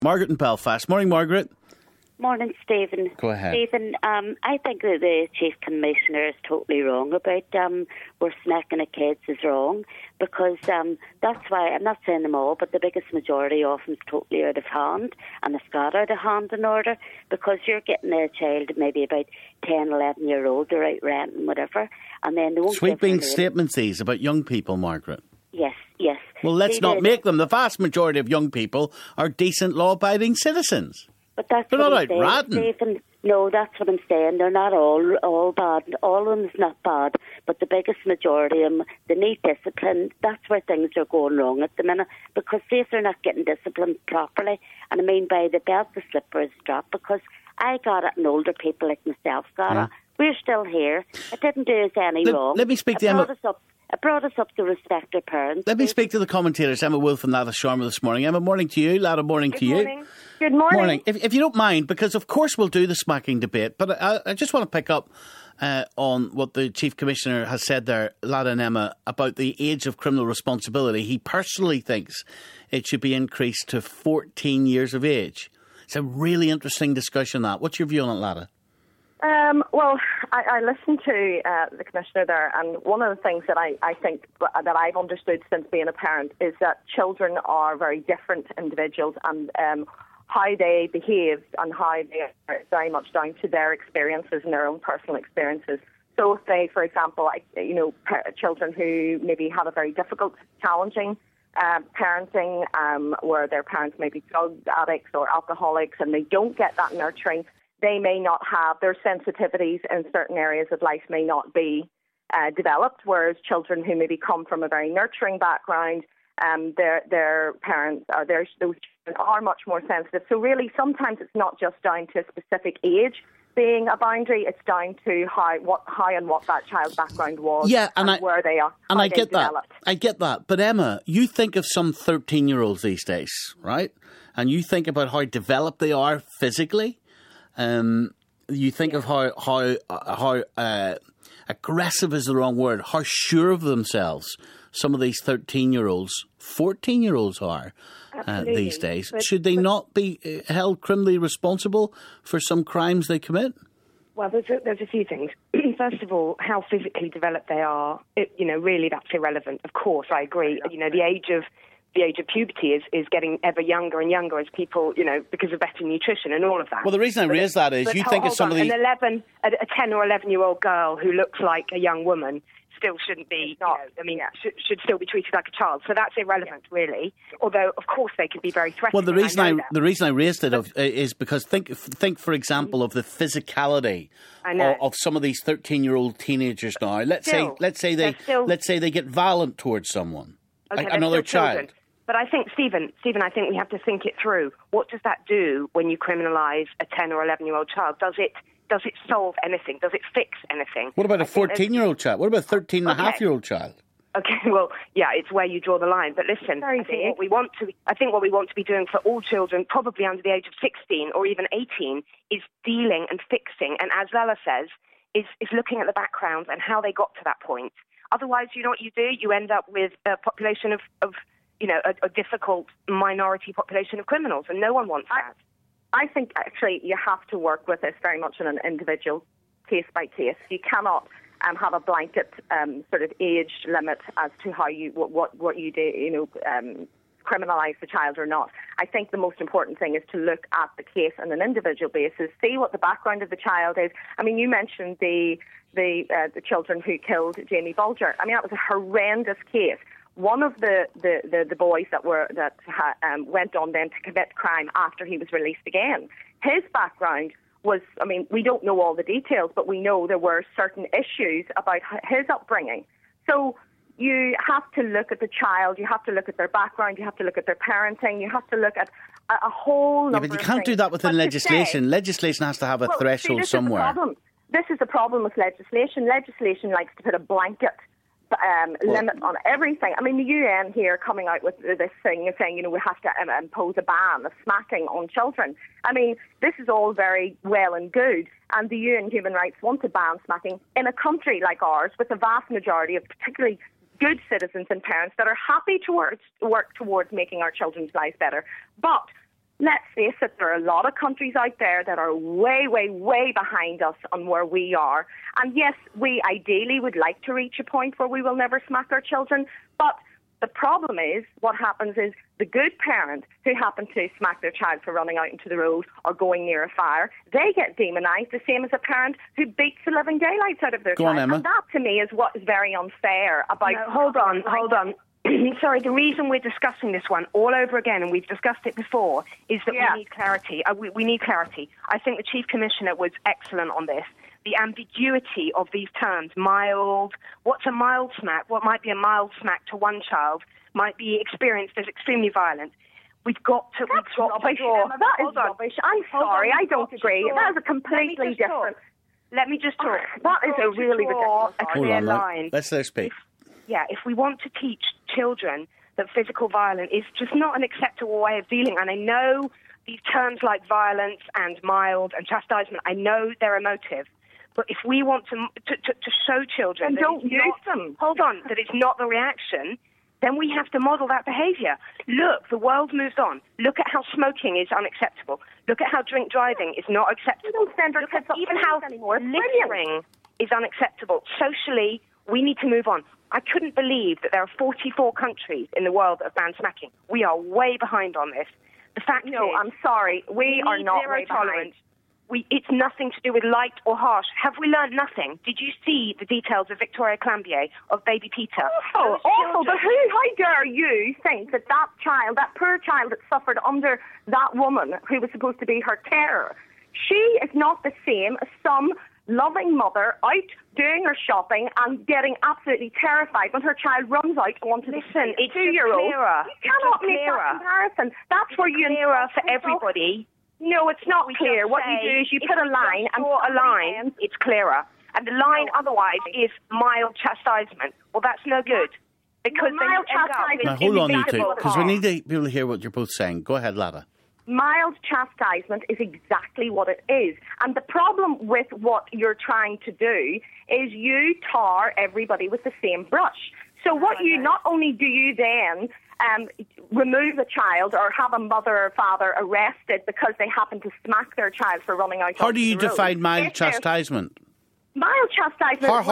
Margaret in Belfast. Morning, Margaret. Morning, Stephen. Go ahead. Stephen, I think that the Chief Commissioner is totally wrong about where smacking at kids is wrong, because that's why, I'm not saying them all, but the biggest majority of them is totally out of hand, and it's got out of hand in order, because you're getting a child maybe about 10, 11-year-old, they're out renting, whatever, and then they won't Sweeping statements these about young people, Margaret. Yes. Well, let's not make them. The vast majority of young people are decent, law-abiding citizens. But that's They're what not I'm out saying, ratting. Stephen. No, that's what I'm saying. They're not all bad. All of them is not bad. But the biggest majority of them, they need discipline. That's where things are going wrong at the minute. Because see if they're not getting disciplined properly. And I mean by the belt, the slipper is dropped. Because I got it and older people like myself got it. We're still here. It didn't do us any wrong. Let me speak to Emma. It brought us up to respect our parents. Let me speak to the commentators, Emma Wolfe and Lada Sharma this morning. Emma, morning to you. Lada, morning to you. Good morning. If you don't mind, because of course we'll do the smacking debate, but I just want to pick up on what the Chief Commissioner has said there, Lada and Emma, about the age of criminal responsibility. He personally thinks it should be increased to 14 years of age. It's a really interesting discussion, that. What's your view on it, Lada? Well, I listened to the Commissioner there, and one of the things that I think that I've understood since being a parent is that children are very different individuals, and how they behave and how they are very much down to their experiences and their own personal experiences. So if they, for example, children who maybe have a very difficult, challenging parenting, where their parents may be drug addicts or alcoholics, and they don't get that nurturing, they may not have, their sensitivities in certain areas of life may not be developed, whereas children who maybe come from a very nurturing background, their parents, those children are much more sensitive. So really, sometimes it's not just down to a specific age being a boundary, it's down to how and what that child's background was, and where they are. And I get that. I get that. But Emma, you think of some 13-year-olds these days, right? And you think about how developed they are physically. You think of how aggressive is the wrong word, how sure of themselves some of these 13-year-olds, 14-year-olds are these days. Should they not be held criminally responsible for some crimes they commit? Well, there's a few things. First of all, how physically developed they are, really that's irrelevant. Of course, I agree. The age of puberty is getting ever younger and younger as people, because of better nutrition and all of that. Well, the reason I raise that is you think of some of the... A 10 or 11-year-old girl who looks like a young woman still shouldn't be, should still be treated like a child. So that's irrelevant, really. Although, of course, they can be very threatening. Well, the reason I raised it is because think, for example, of the physicality of some of these 13-year-old teenagers now. Let's say they get violent towards someone, another child. But I think, Stephen, I think we have to think it through. What does that do when you criminalise a 10 or 11-year-old child? Does it solve anything? Does it fix anything? What about a 14-year-old child? What about a 13-and-a-half-year-old child? Okay, well, yeah, it's where you draw the line. But listen, I think what we want to be doing for all children, probably under the age of 16 or even 18, is dealing and fixing. And as Lala says, is looking at the background and how they got to that point. Otherwise, you know what you do? You end up with a population of a difficult minority population of criminals, and no one wants that. I think, actually, you have to work with this very much on an individual, case by case. You cannot have a blanket sort of age limit as to how what you do, criminalise the child or not. I think the most important thing is to look at the case on an individual basis, see what the background of the child is. I mean, you mentioned the children who killed Jamie Bulger. I mean, that was a horrendous case. One of the boys that went on then to commit crime after he was released again, his background was, I mean, we don't know all the details, but we know there were certain issues about his upbringing. So you have to look at the child, you have to look at their background, you have to look at their parenting, you have to look at a whole number of things. But you can't do that within legislation. Legislation has to have a threshold somewhere. This is the problem with legislation. Legislation likes to put a blanket limit on everything. I mean, the UN here coming out with this thing saying, we have to impose a ban of smacking on children. I mean, this is all very well and good, and the UN Human Rights want to ban smacking in a country like ours with a vast majority of particularly good citizens and parents that are happy to work towards making our children's lives better. But let's face it, there are a lot of countries out there that are way, way, way behind us on where we are. And yes, we ideally would like to reach a point where we will never smack our children, but the problem is, what happens is the good parent who happens to smack their child for running out into the road or going near a fire, they get demonised, the same as a parent who beats the living daylights out of their child. Emma. And that, to me, is what is very unfair about... No, hold on. Sorry, the reason we're discussing this one all over again, and we've discussed it before, is that we need clarity. We need clarity. I think the Chief Commissioner was excellent on this. The ambiguity of these terms, mild, what's a mild smack? What might be a mild smack to one child might be experienced as extremely violent. We've got to... That's rubbish, Emma. That is rubbish. I'm sorry, I don't agree. That is a completely different... Let me just talk. That is a really ridiculous a clear line. Let's let her speak. If we want to teach children that physical violence is just not an acceptable way of dealing, and I know these terms like violence and mild and chastisement, I know they're emotive, but if we want to show children that don't use them. Hold on, that it's not the reaction, then we have to model that behaviour. Look, the world moves on. Look at how smoking is unacceptable. Look at how drink driving is not acceptable. We don't send our kids up even how littering is unacceptable. Socially, we need to move on. I couldn't believe that there are 44 countries in the world that have banned smacking. We are way behind on this. The fact is... No, I'm sorry. We are not zero way tolerance. It's nothing to do with light or harsh. Have we learned nothing? Did you see the details of Victoria Clambier, of baby Peter? Awful. But how dare you think that child, that poor child that suffered under that woman who was supposed to be her carer, she is not the same as some loving mother out doing her shopping and getting absolutely terrified when her child runs out onto the street. It's 2-year-old. You cannot make that comparison. That's where you... clearer for everybody. No, it's not clear. What you do is you put a line and draw a line. It's clearer, and the line otherwise is mild chastisement. Well, that's no good because mild chastisement. Now, hold on, you two, because we need to be able to hear what you're both saying. Go ahead, Lada. Mild chastisement is exactly what it is. And the problem with what you're trying to do is you tar everybody with the same brush. So not only do you then remove a child or have a mother or father arrested because they happen to smack their child for running out. How do you define mild chastisement? Mild chastisement. How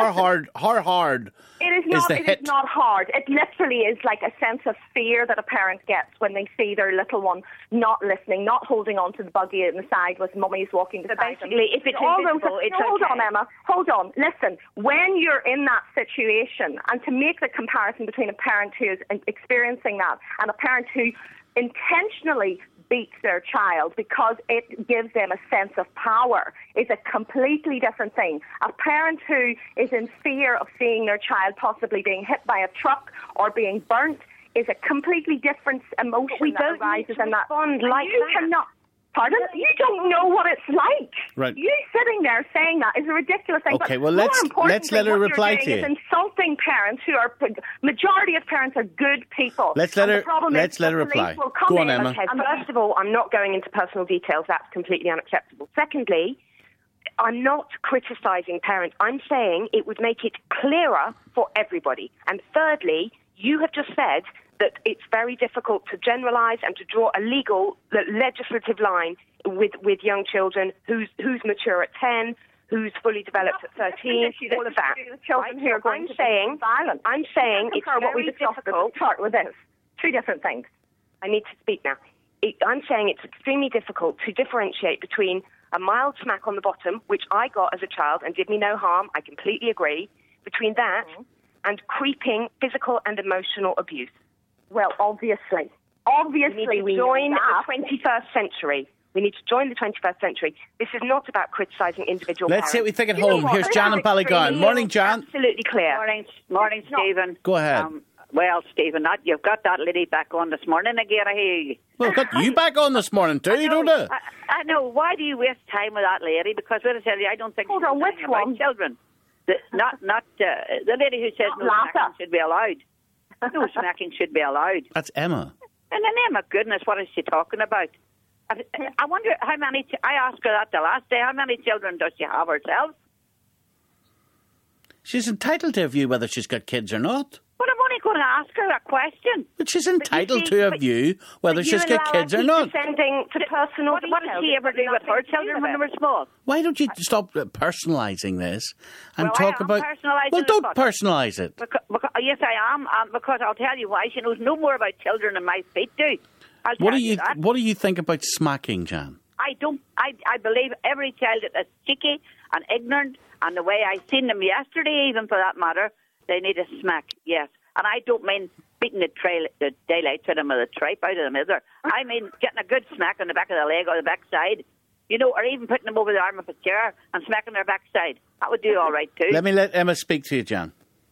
hard It is not hard. It literally is like a sense of fear that a parent gets when they see their little one not listening, not holding on to the buggy in the side with mummy's walking beside them. Basically, if it's invisible, it's okay. Hold on, Emma. Hold on. Listen, when you're in that situation, and to make the comparison between a parent who is experiencing that and a parent who intentionally beats their child because it gives them a sense of power is a completely different thing. A parent who is in fear of seeing their child possibly being hit by a truck or being burnt is a completely different emotion that arises in that. Pardon? You don't know what it's like. Right. You sitting there saying that is a ridiculous thing. Okay, well, let's let her reply to you. It's insulting parents who are... Majority of parents are good people. Let's let her reply. Go on, Emma. Okay, first of all, I'm not going into personal details. That's completely unacceptable. Secondly, I'm not criticising parents. I'm saying it would make it clearer for everybody. And thirdly, you have just said that it's very difficult to generalise and to draw a legislative line with young children who's mature at 10, who's fully developed at 13, all of that. Children who are going violent. I'm saying it's very difficult. Start with this. Two different things. I need to speak now. I'm saying it's extremely difficult to differentiate between a mild smack on the bottom, which I got as a child and did me no harm, I completely agree, between that and creeping physical and emotional abuse. Well, obviously we need to join the 21st century. We need to join the 21st century. This is not about criticising individual parents. Let's see what we think at home. Here's Jan and Ballygowan. Morning, Jan. Absolutely clear. Morning, Stephen. Go ahead. Well, Stephen, you've got that lady back on this morning again, I hear you. Well, got you back on this morning too, don't you? I know. Why do you waste time with that lady? Because, I tell you, I don't think she's talking about children. The lady who says no smacking should be allowed. No smacking should be allowed. That's Emma. In the name of goodness, what is she talking about? I wonder how many... I asked her that the last day. How many children does she have herself? She's entitled to a view whether she's got kids or not. But I've only going to ask her a question. But she's entitled to a view whether she's got kids or not. Descending to personal What did she ever do with her children when they were small? Why don't you stop personalising this and Well, talk I am about... personalising Well, it, don't but- personalise it. Yes, I am, because I'll tell you why. She knows no more about children than my feet do. What do you think about smacking, Jan? I don't. I believe every child that is cheeky and ignorant, and the way I seen them yesterday, even for that matter, they need a smack. Yes, and I don't mean beating the daylight to them or the tripe out of them either. I mean getting a good smack on the back of the leg or the backside, or even putting them over the arm of a chair and smacking their backside. That would do all right too. Let me let Emma speak to you, Jan.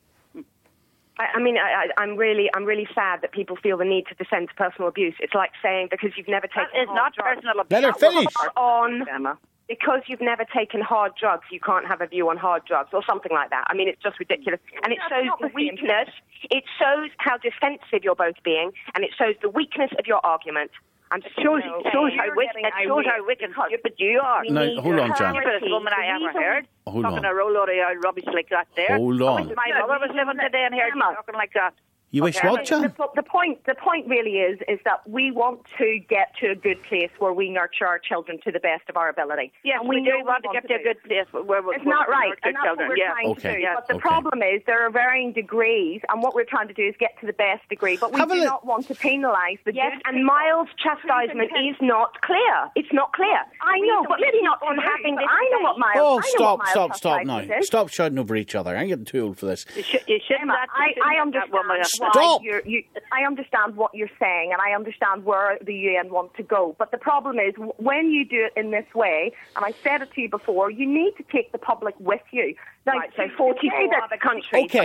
I'm really sad that people feel the need to descend to personal abuse. It's like saying because you've never taken That is not personal abuse. Let her finish. Because you've never taken hard drugs, you can't have a view on hard drugs or something like that. I mean, it's just ridiculous. And it shows the weakness. It shows how defensive you're both being, and it shows the weakness of your argument. And it shows how wicked and stupid you are. No, hold on, Jan. Stupidest woman I ever heard. Hold talking on. a roll load of rubbish like that there. Hold on. My mother was living today and heard you talking like that. You wish what, Jan? The point really is that we want to get to a good place where we nurture our children to the best of our ability. Yes, and we do want to get to a good place where it's not right, and that's children. what we're trying to do. Yes. But the problem is there are varying degrees, and what we're trying to do is get to the best degree. But we do not want to penalise the good. And mild chastisement is not clear. It's not clear. I know, but maybe not on having this. I know what mild. Stop now. Stop shouting over each other. I'm getting too old for this. You shouldn't. I understand why Stop. I understand what you're saying, and I understand where the UN want to go. But the problem is, when you do it in this way, and I said it to you before, you need to take the public with you. Now, Right, so 44 other countries. Okay.